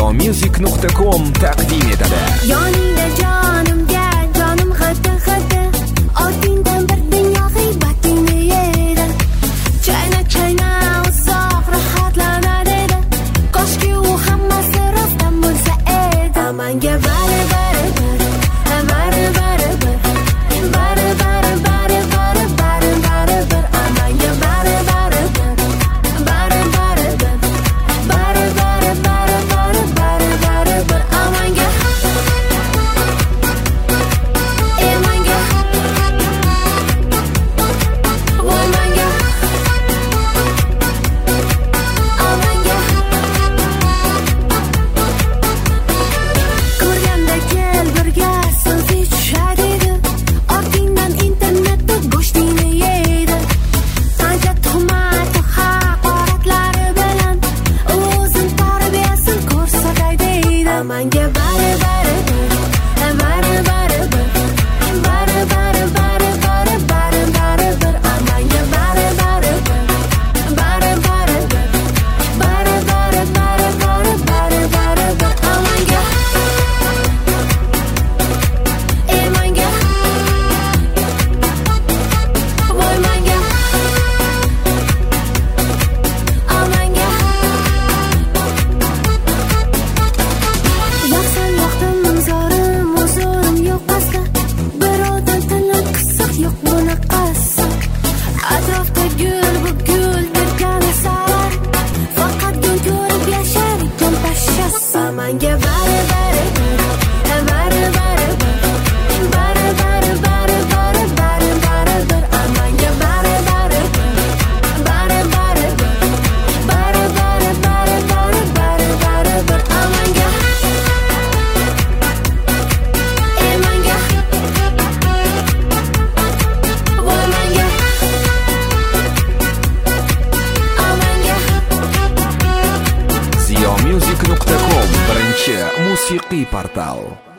ziyomusic.com taqdim etadi. Yoningda jonimga jonim xati ortingdan bir dunyo g'iybatingni yeydi. Chayna uzoq rohatlanar edi. Koshki u hammasi rostdan bo'lsa edi. Manga bari ziyomusic.com birinchi musiqiy portal.